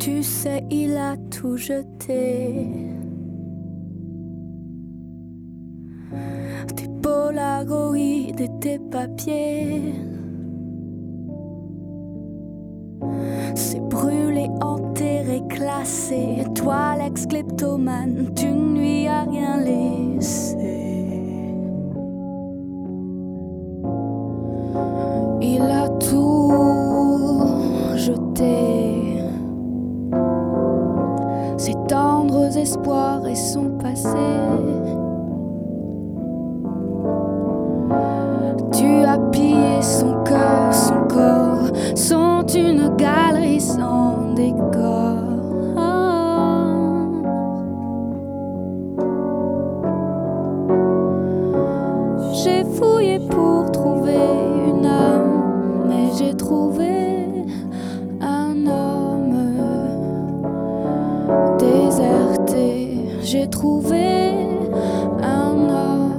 Tu sais, il a tout jeté. Tes polaroïdes et tes papiers. C'est brûlé, enterré, classé. Toi, l'ex-kleptomane, d'une nuit à rien laissé. Il a tout jeté. Ses tendres espoirs et son passé. Tu as pillé son cœur, son corps, sont une galerie sans décor. J'ai fouillé pour trouver une âme, mais j'ai trouvé un homme déserté. J'ai trouvé un homme.